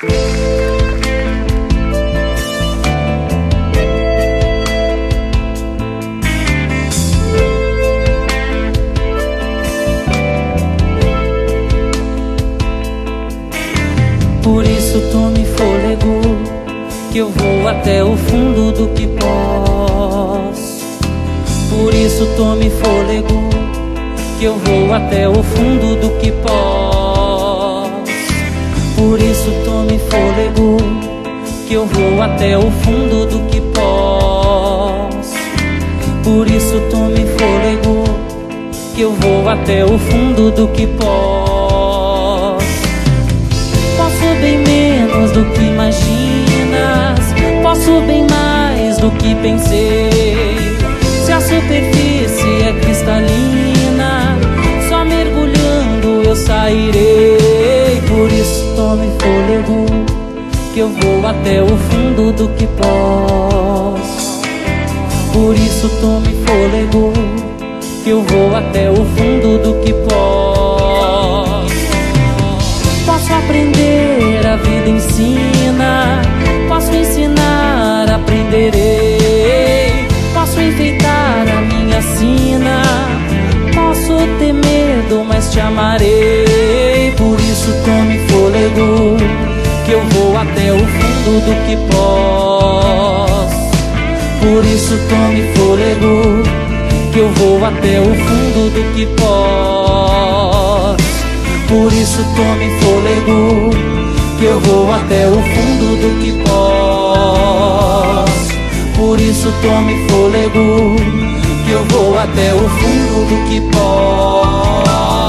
Por isso tome fôlego, que eu vou até o fundo do que posso. Por isso tome fôlego, que eu vou até o fundo do que posso. Por isso tome fôlego, que eu vou até o fundo do que posso. Por isso tome fôlego, que eu vou até o fundo do que posso. Posso bem menos do que imaginas, posso bem mais do que pensei. Se a superfície é cristalina, só mergulhando eu sairei. Por isso tome fôlego, que eu vou até o fundo do que posso. Por isso tome fôlego, que eu vou até o fundo do que posso. Posso aprender, a vida ensina. Posso ensinar, aprenderei. Posso enfeitar a minha sina. Posso ter medo, mas te amarei. Por isso tome fôlego, que eu vou até o fundo do que posso. Por isso tome fôlego, que eu vou até o fundo do que posso. Por isso tome fôlego, que eu vou até o fundo do que posso. Por isso tome fôlego, que eu vou até o fundo do que posso.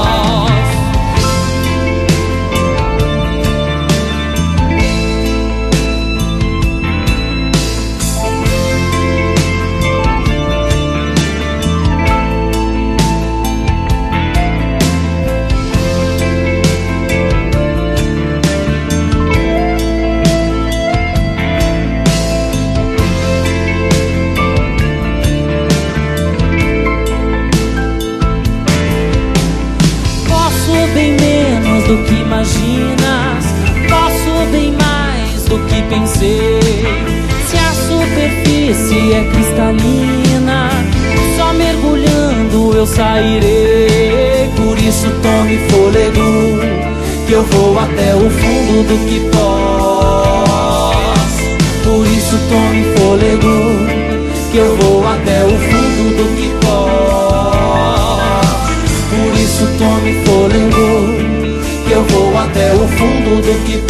Do que imaginas, posso bem mais do que pensei. Se a superfície é cristalina, só mergulhando eu sairei. Por isso tome fôlego, que eu vou até o fundo do que posso. Por isso tome fôlego, que eu vou até o fundo do que posso. Por isso tome fôlego, que eu vou até o fundo do que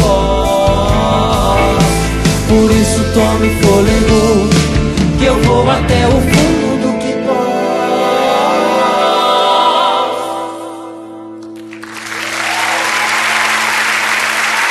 posso. Por isso tome fôlego, que eu vou até o fundo.